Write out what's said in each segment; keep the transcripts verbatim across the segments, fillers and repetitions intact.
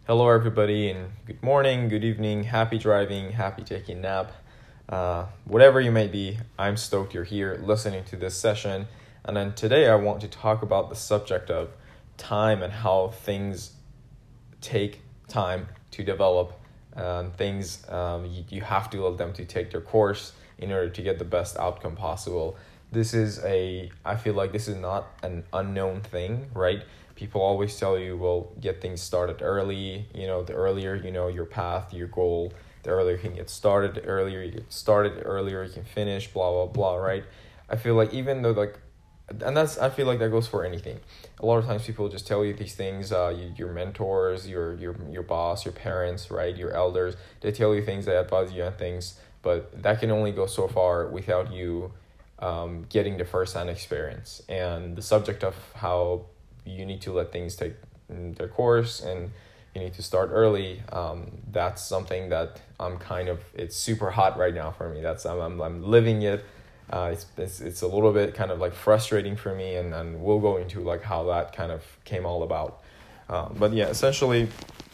Hello, everybody, and good morning, good evening, happy driving, happy taking a nap. Uh, whatever you may be, I'm stoked you're here listening to this session. And then today I want to talk about the subject of time and how things take time to develop. Um, things um, you, you have to let them to take their course in order to get the best outcome possible. This is a, I feel like this is not an unknown thing, right? People always tell you, well, get things started early. You know, the earlier you know your path, your goal, the earlier you can get started, the earlier you get started, the earlier you can finish, blah, blah, blah, right? I feel like even though, like, and that's, I feel like that goes for anything. A lot of times people just tell you these things, uh, you, your mentors, your, your, your boss, your parents, right? Your elders, they tell you things, they advise you on things, but that can only go so far without you um, getting the first-hand experience. And the subject of how you need to let things take their course and you need to start early. Um, that's something that I'm kind of, it's super hot right now for me. That's, I'm, I'm, I'm living it. Uh, it's, it's, it's a little bit kind of like frustrating for me, and, and we'll go into like how that kind of came all about. Um, but yeah, essentially,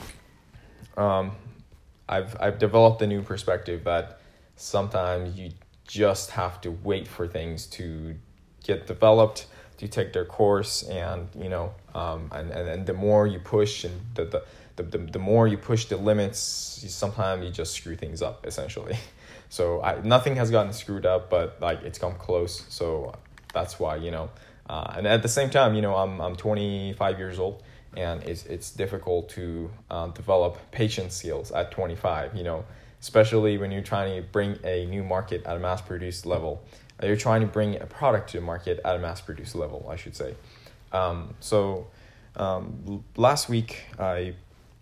um, I've, I've developed a new perspective that sometimes you just have to wait for things to get developed, to take their course, and you know um and, and and the more you push and the the the, the, the more you push the limits, you, sometimes you just screw things up essentially. So I nothing has gotten screwed up, but like it's come close, so that's why, you know uh and at the same time, you know I'm I'm twenty-five years old, and it's it's difficult to um, develop patience skills at twenty-five, you know especially when you're trying to bring a new market at a mass produced level. You're trying to bring a product to the market at a mass-produced level, I should say. Um, so um, last week, I,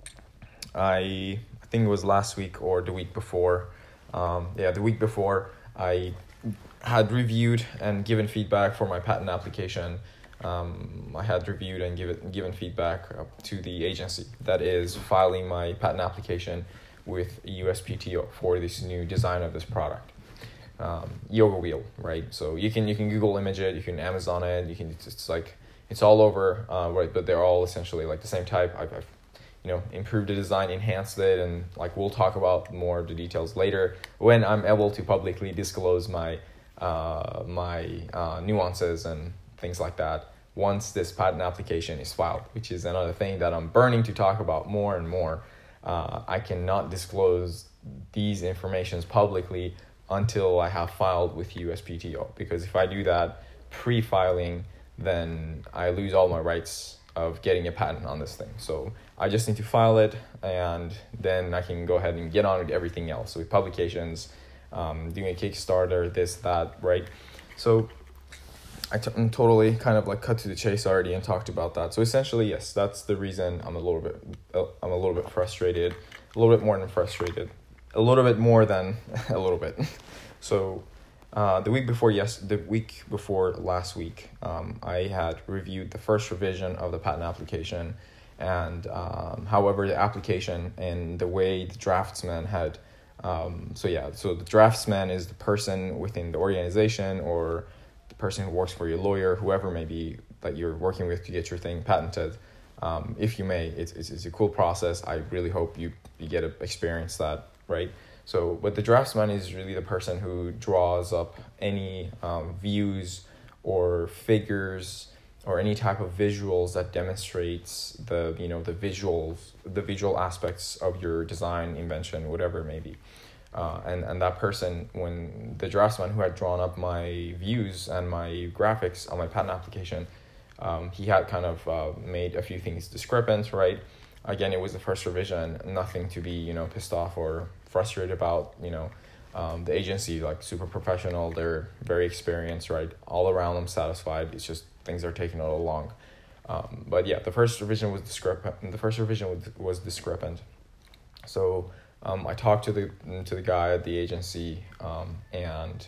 I, I think it was last week or the week before. Um, yeah, the week before, I had reviewed and given feedback for my patent application. Um, I had reviewed and given given feedback to the agency that is filing my patent application with U S P T O for this new design of this product. Um, yoga wheel, right? So you can you can Google image it, you can Amazon it, you can it's, it's like it's all over, uh, right? But they're all essentially like the same type. I've, I've you know improved the design, enhanced it, and like we'll talk about more of the details later when I'm able to publicly disclose my uh, my uh, nuances and things like that once this patent application is filed, which is another thing that I'm burning to talk about more and more. Uh, I cannot disclose these informations publicly until I have filed with U S P T O, because if I do that pre-filing, then I lose all my rights of getting a patent on this thing. So I just need to file it, and then I can go ahead and get on with everything else, with publications, um, doing a Kickstarter, this, that, right? So I t- I'm totally kind of like cut to the chase already and talked about that. So essentially, yes, that's the reason I'm a little bit, uh, I'm a little bit frustrated, a little bit more than frustrated. A little bit more than a little bit. So uh, the week before, yes, the week before last week, um, I had reviewed the first revision of the patent application. And um, however, the application and the way the draftsman had, um, so yeah, so the draftsman is the person within the organization or the person who works for your lawyer, whoever may be that you're working with to get your thing patented. Um, if you may, it's, it's, it's a cool process. I really hope you, you get to experience that. Right. So, but the draftsman is really the person who draws up any um, views or figures or any type of visuals that demonstrates the, you know, the visuals, the visual aspects of your design, invention, whatever it may be. Uh, and, and that person, when the draftsman who had drawn up my views and my graphics on my patent application, um, he had kind of uh, made a few things discrepant, right? Again, it was the first revision, nothing to be, you know, pissed off or frustrated about, you know, um, the agency, like super professional, they're very experienced, right? All around them satisfied. It's just things are taking a little long. Um, but yeah, the first revision was discrepant. The first revision was, was discrepant. So um, I talked to the to the guy at the agency, um, and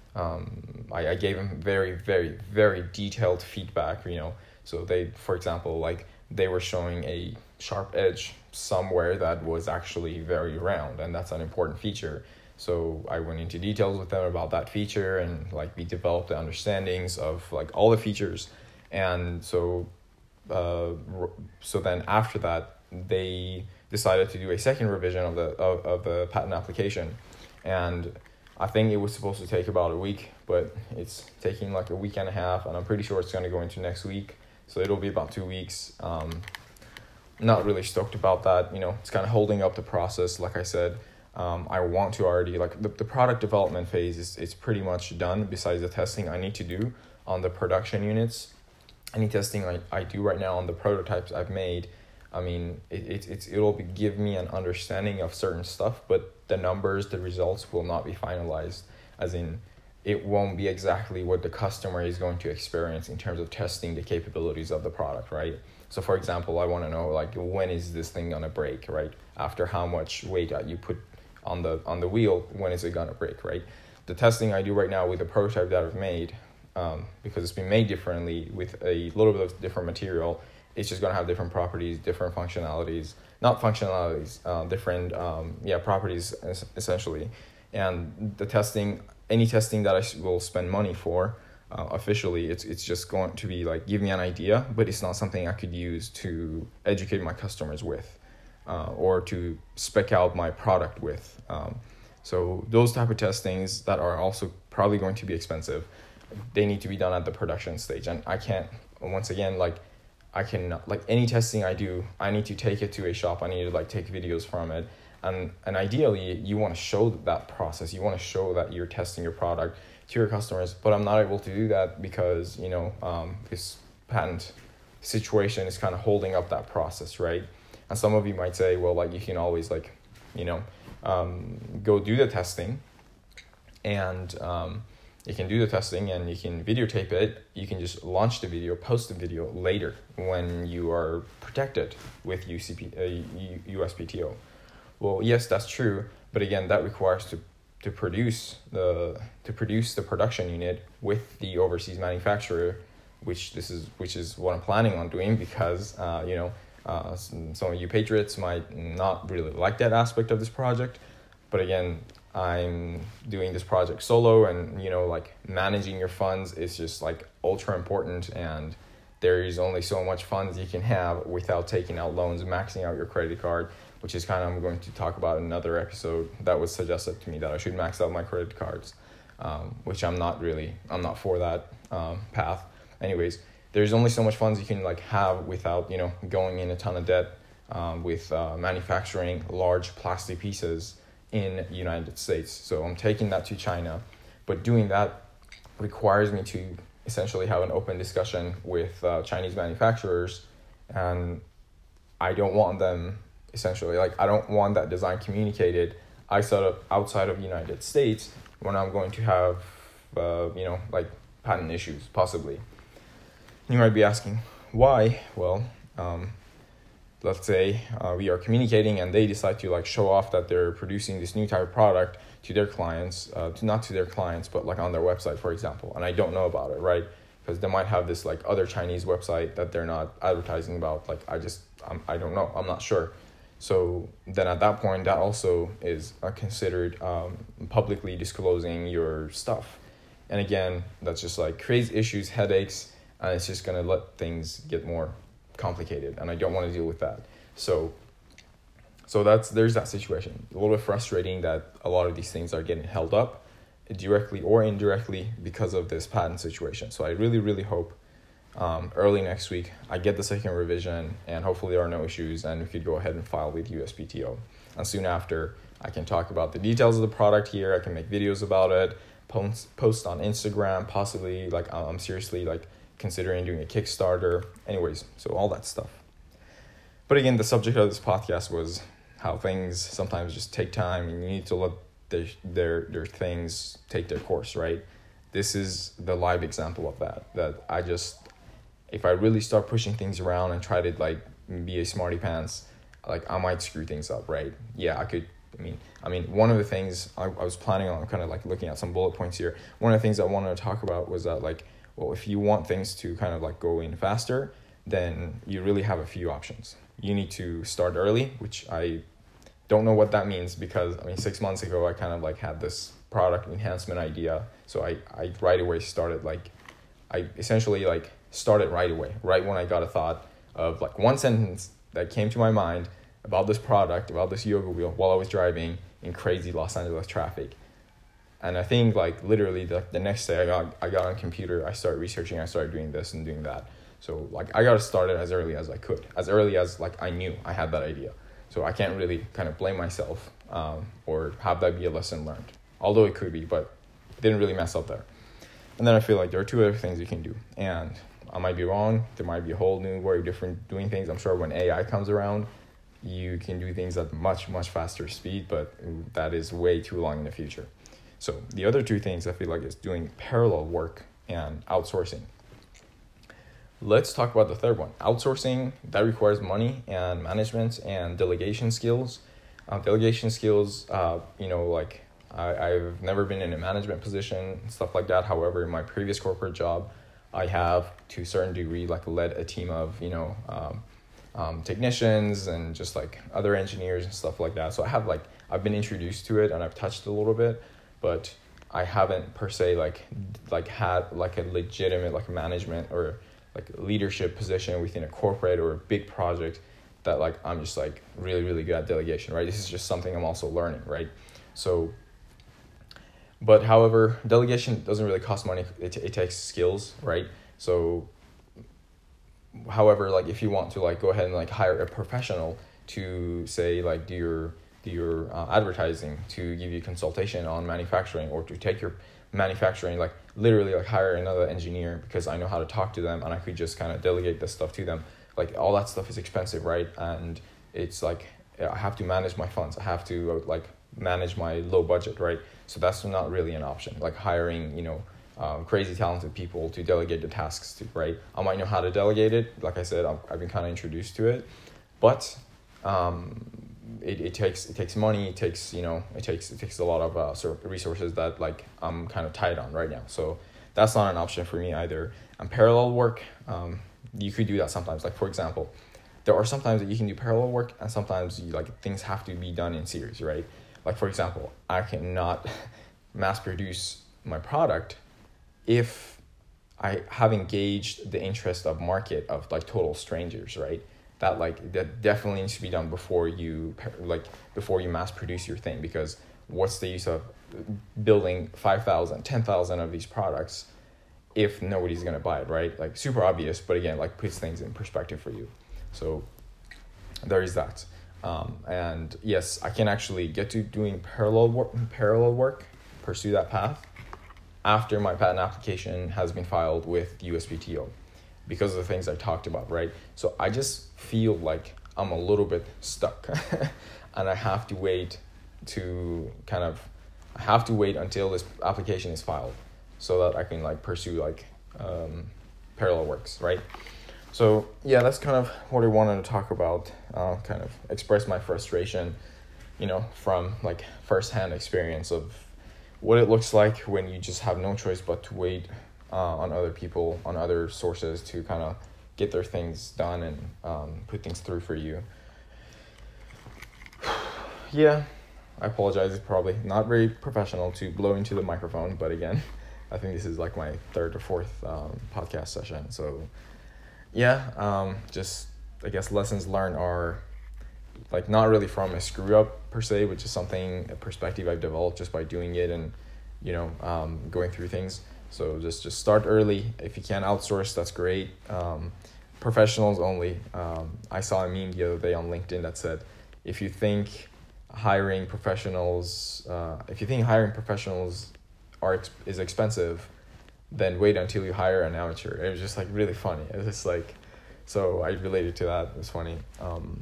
um, I, I gave him very, very, very detailed feedback, you know. So they, for example, like they were showing a sharp edge somewhere that was actually very round, and that's an important feature. So I went into details with them about that feature, and like we developed the understandings of like all the features. And so uh so then after that, they decided to do a second revision of the of, of the patent application, and I think it was supposed to take about a week, but it's taking like a week and a half, and I'm pretty sure it's going to go into next week, so it'll be about two weeks. Um, not really stoked about that. You know, it's kind of holding up the process. Like I said, um, I want to already, like the, the product development phase is it's pretty much done, besides the testing I need to do on the production units. Any testing I, I do right now on the prototypes I've made, I mean, it, it, it's, it'll be, give me an understanding of certain stuff, but the numbers, the results will not be finalized, as in it won't be exactly what the customer is going to experience in terms of testing the capabilities of the product, right? So for example, I want to know, like, when is this thing gonna break, right? After how much weight you put on the on the wheel, when is it gonna break, right? The testing I do right now with the prototype that I've made, um, because it's been made differently with a little bit of different material, it's just gonna have different properties, different functionalities, not functionalities, uh, different um, yeah properties essentially. And the testing, any testing that I will spend money for, uh, officially, it's it's just going to be like give me an idea, but it's not something I could use to educate my customers with, uh, or to spec out my product with. Um, so those type of testings that are also probably going to be expensive, they need to be done at the production stage, and I can't. Once again, like. I can, like any testing I do, I need to take it to a shop. I need to like take videos from it. And and ideally you want to show that process. You want to show that you're testing your product to your customers, but I'm not able to do that because, you know, um, this patent situation is kind of holding up that process, right? And some of you might say, well, like you can always like, you know, um, go do the testing and, um, you can do the testing and you can videotape it. You can just launch the video, post the video later when you are protected with U C P, uh, U S P T O. Well, yes, that's true, but again, that requires to to produce the to produce the production unit with the overseas manufacturer, which this is which is what I'm planning on doing because uh, you know uh, some, some of you patriots might not really like that aspect of this project, but again, I'm doing this project solo, and you know, like managing your funds is just like ultra important, and there is only so much funds you can have without taking out loans, maxing out your credit card, which is kind of I'm going to talk about in another episode. That was suggested to me that I should max out my credit cards, um, which I'm not really, I'm not for that um, path. Anyways, there's only so much funds you can like have without, you know, going in a ton of debt um, with uh, manufacturing large plastic pieces in the United States. So I'm taking that to China, but doing that requires me to essentially have an open discussion with uh, Chinese manufacturers, and I don't want them essentially, like I don't want that design communicated outside of, outside of the United States when I'm going to have, uh, you know, like patent issues, possibly. You might be asking, why? Well, um, let's say uh, we are communicating and they decide to like show off that they're producing this new type of product to their clients, uh, to not to their clients, but like on their website, for example. And I don't know about it, right? Because they might have this like other Chinese website that they're not advertising about. Like I just, I'm, I don't know. I'm not sure. So then at that point, that also is uh, considered um, publicly disclosing your stuff. And again, that's just like creates issues, headaches, and it's just going to let things get more complicated, and I don't want to deal with that. So so that's there's that situation. A little bit frustrating that a lot of these things are getting held up directly or indirectly because of this patent situation. So I really really hope um, early next week I get the second revision, and hopefully there are no issues and we could go ahead and file with U S P T O. And soon after, I can talk about the details of the product here. I can make videos about it, post post on Instagram, possibly like I'm seriously like considering doing a Kickstarter. Anyways, so all that stuff. But again, the subject of this podcast was how things sometimes just take time, and you need to let their their, their things take their course, right? This is the live example of that. That I just, if I really start pushing things around and try to like be a smarty pants, like I might screw things up, right? Yeah, I could. I mean, I mean, one of the things I, I was planning on kind of like looking at some bullet points here. One of the things I wanted to talk about was that like, well, if you want things to kind of like go in faster, then you really have a few options. You need to start early, which I don't know what that means because, I mean, six months ago, I kind of like had this product enhancement idea. So I, I right away started like, I essentially like started right away, right when I got a thought of like one sentence that came to my mind, about this product, about this yoga wheel while I was driving in crazy Los Angeles traffic. And I think like literally the, the next day I got I got on a computer, I started researching, I started doing this and doing that. So like I got started as early as I could, as early as like I knew I had that idea. So I can't really kind of blame myself um, or have that be a lesson learned. Although it could be, but didn't really mess up there. And then I feel like there are two other things you can do. And I might be wrong. There might be a whole new way of different doing things. I'm sure when A I comes around, you can do things at much, much faster speed, but that is way too long in the future. So the other two things I feel like is doing parallel work and outsourcing. Let's talk about the third one. Outsourcing, that requires money and management and delegation skills. Uh, delegation skills, uh, you know, like I, I've never been in a management position, stuff like that. However, in my previous corporate job, I have to a certain degree like led a team of, you know, um, um, technicians and just like other engineers and stuff like that. So I have like, I've been introduced to it and I've touched a little bit, but I haven't per se like, like had like a legitimate like management or like leadership position within a corporate or a big project that like I'm just like really, really good at delegation, right? This is just something I'm also learning, right? So, but however, delegation doesn't really cost money. It, it takes skills, right? So, however, like if you want to like go ahead and like hire a professional to say like do your do your uh, advertising, to give you consultation on manufacturing, or to take your manufacturing, like literally like hire another engineer because I know how to talk to them and I could just kind of delegate this stuff to them. Like all that stuff is expensive, right? And it's like I have to manage my funds. I have to uh, like manage my low budget, right? So that's not really an option. Like hiring, you know, um, crazy talented people to delegate the tasks to, right? I might know how to delegate it. Like I said, I've, I've been kind of introduced to it, but um, it, it takes it takes money. It takes you know it takes it takes a lot of uh, sort of resources that like I'm kind of tied on right now. So that's not an option for me either. And parallel work, um, you could do that sometimes. Like for example, there are sometimes that you can do parallel work, and sometimes you, like things have to be done in series, right? Like for example, I cannot mass produce my product if I have engaged the interest of market of like total strangers, right? That like that definitely needs to be done before you like before you mass produce your thing, because what's the use of building five thousand, ten thousand of these products if nobody's going to buy it, right? Like super obvious, but again, like puts things in perspective for you. So there is that. Um, and yes, I can actually get to doing parallel work, parallel work, pursue that path after my patent application has been filed with U S P T O because of the things I talked about, right? So I just feel like I'm a little bit stuck and I have to wait to kind of, I have to wait until this application is filed so that I can like pursue like um, parallel works, right? So yeah, that's kind of what I wanted to talk about, uh, kind of express my frustration, you know, from like firsthand experience of what it looks like when you just have no choice but to wait uh, on other people, on other sources to kind of get their things done and um, put things through for you. Yeah, I apologize. It's probably not very professional to blow into the microphone, but again, I think this is like my third or fourth um, podcast session. So yeah, um, just I guess lessons learned are like not really from a screw up per se, which is something, a perspective I've developed just by doing it and, you know, um, going through things. So just, just start early. If you can outsource, that's great. Um, professionals only. Um, I saw a meme the other day on LinkedIn that said, if you think hiring professionals, uh, if you think hiring professionals are is expensive, then wait until you hire an amateur. It was just like really funny. It was just like, so I related to that. It was funny. Um,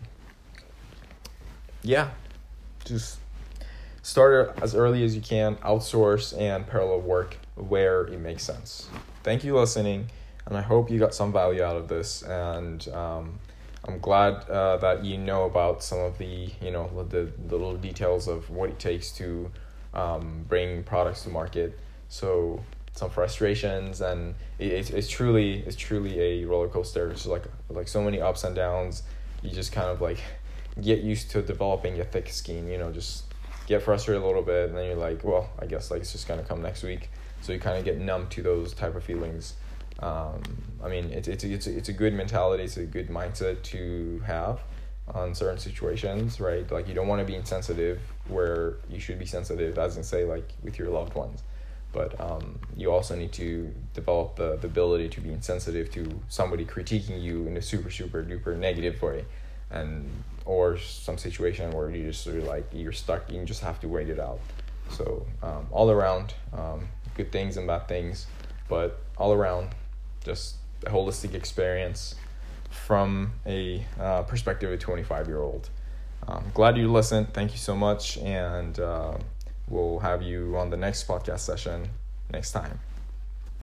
yeah, just start as early as you can, outsource and parallel work where it makes sense. Thank you for listening, and I hope you got some value out of this. And um, I'm glad uh, that you know about some of the, you know, the, the little details of what it takes to um, bring products to market. So some frustrations, and it, it's it's truly it's truly a roller coaster. It's like like so many ups and downs. You just kind of like get used to developing a thick skin, you know, just get frustrated a little bit, and then you're like, well, I guess like it's just gonna come next week. So you kind of get numb to those type of feelings. Um, I mean, it's it's it's it's a good mentality. It's a good mindset to have, on certain situations, right? Like you don't want to be insensitive where you should be sensitive, as in say like with your loved ones. But um, you also need to develop the, the ability to be insensitive to somebody critiquing you in a super, super duper negative way. And or some situation where you just sort of like you're stuck, you just have to wait it out. So um, all around, um, good things and bad things, but all around, just a holistic experience from a uh, perspective of a twenty-five year old. Um, glad you listened. Thank you so much, and uh, we'll have you on the next podcast session next time.